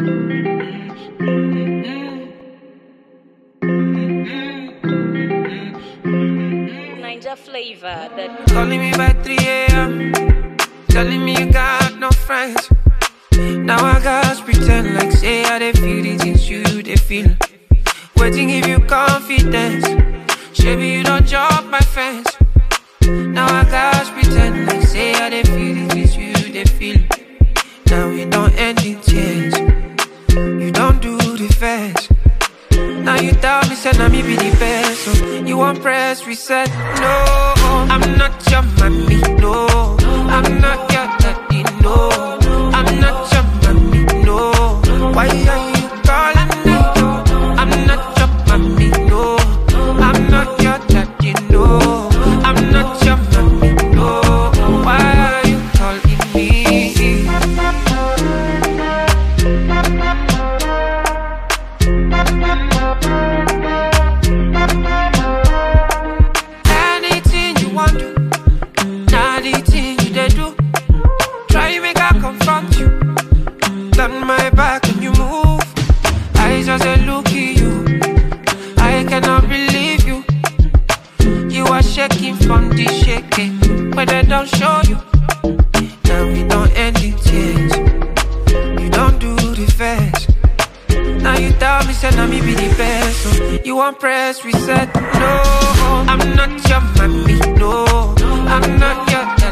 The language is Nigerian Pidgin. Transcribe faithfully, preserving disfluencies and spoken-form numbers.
Ninja flavor that Calling me by three a.m. Telling me you got no friends. Now I gotta pretend like say I dey feel the things you dey feel. Waiting give you confidence. Maybe you don't drop my fence. Now I gotta pretend like say I dey feel the things you dey feel. Now we don't end in tears. You don't do the first. Now you tell me, say, now me be the best. So you want press reset? No, I'm not your mommy. No, I'm not your daddy. No, I'm not your mommy. No, why are you calling me? I'm not your mommy. No, I'm not your daddy. No, I'm not your mommy. No, why are you calling me? Anything you want to, not the thing you they do. Try make I confront you. Turn my back and you move. I just a look at you. I cannot believe you. You are shaking from the shaking, but I don't show you. Now we don't end in tears. You don't do the first. Now you tell me, say, now me be the best. So you want press reset? No, I'm not your mommy. No, I'm not your